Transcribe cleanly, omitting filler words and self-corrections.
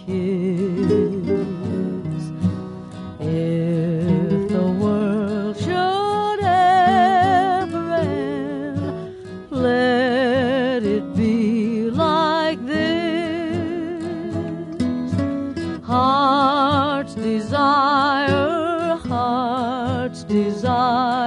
kiss. If the world should ever end, let it be like this. Heart's desire